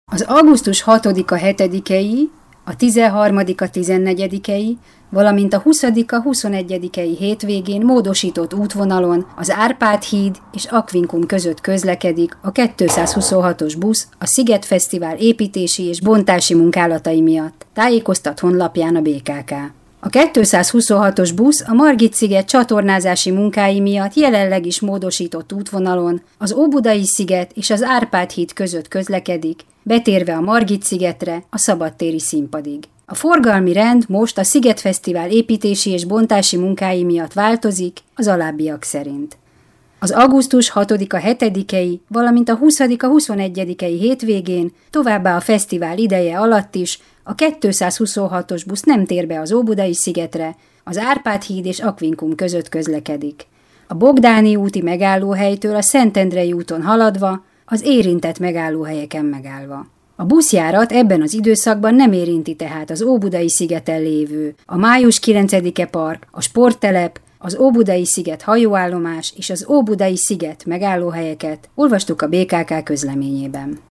Az augusztus 6-a-7-ei, a 13-a-14-ei, valamint a 20-a 21-ei hétvégén módosított útvonalon az Árpád híd és Aquincum között közlekedik a 226-os busz a Sziget Fesztivál építési és bontási munkálatai miatt, tájékoztat honlapján a BKK. A 226-os busz a Margit-sziget csatornázási munkái miatt jelenleg is módosított útvonalon az Óbudai-sziget és az Árpád híd között közlekedik, betérve a Margit-szigetre, a szabadtéri színpadig. A forgalmi rend most a Sziget Fesztivál építési és bontási munkái miatt változik az alábbiak szerint. Az augusztus 6-a-7-ei, valamint a 20-a 21-ei hétvégén, továbbá a fesztivál ideje alatt is a 226-os busz nem tér be az Óbudai-szigetre, az Árpád híd és Aquincum között közlekedik. A Bogdáni úti megállóhelytől a Szentendrei úton haladva, az érintett megállóhelyeken megállva. A buszjárat ebben az időszakban nem érinti tehát az Óbudai-szigeten lévő, a Május 9-e park, a sporttelep, az Óbudai-sziget hajóállomás és az Óbudai-sziget megállóhelyeket, olvastuk a BKK közleményében.